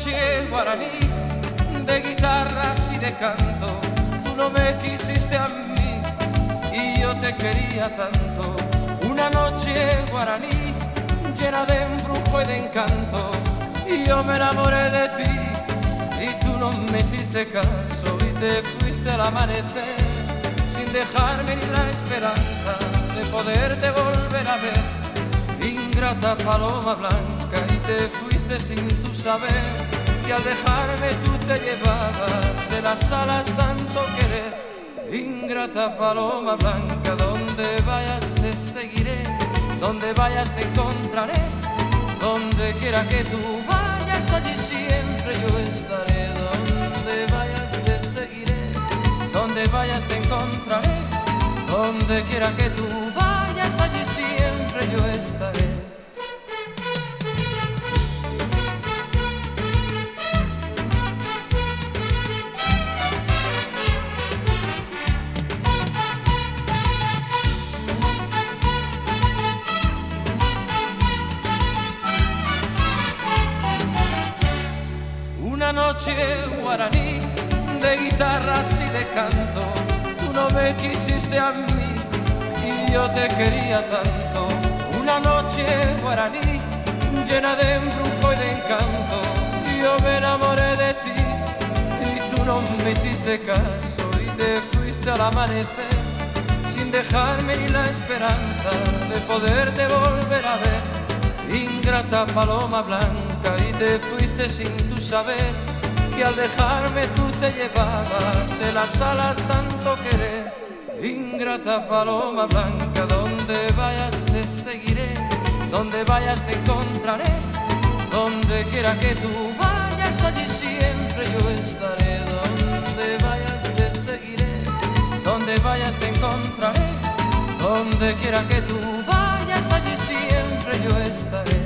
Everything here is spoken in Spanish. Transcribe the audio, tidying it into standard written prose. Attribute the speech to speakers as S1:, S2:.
S1: noche guaraní de guitarras y de canto. Tú no me quisiste a mí y yo te quería tanto. Una noche guaraní llena de embrujo y de encanto, y yo me enamoré de ti y tú no me hiciste caso y te fuiste al amanecer sin dejarme ni la esperanza de poderte volver a ver. Ingrata paloma blanca, y te fuiste sin tu saber, y al dejarme tú te llevabas de las alas tanto querer. Ingrata paloma blanca, donde vayas te seguiré, donde vayas te encontraré, donde quiera que tú vayas allí siempre yo estaré. Donde vayas te seguiré, donde vayas te encontraré, donde quiera que tú vayas allí siempre yo estaré. Una noche guaraní de guitarras y de canto, tú no me quisiste a mí y yo te quería tanto. Una noche guaraní llena de embrujo y de encanto, y yo me enamoré de ti y tú no me hiciste caso y te fuiste al amanecer sin dejarme ni la esperanza de poderte volver a ver. Ingrata paloma blanca, y te fuiste sin tu saber, que al dejarme tú te llevabas en las alas tanto querer. Ingrata paloma blanca, donde vayas te seguiré, donde vayas te encontraré, donde quiera que tú vayas allí siempre yo estaré. Donde vayas te seguiré, donde vayas te encontraré, donde quiera que tú vayas allí siempre yo estaré.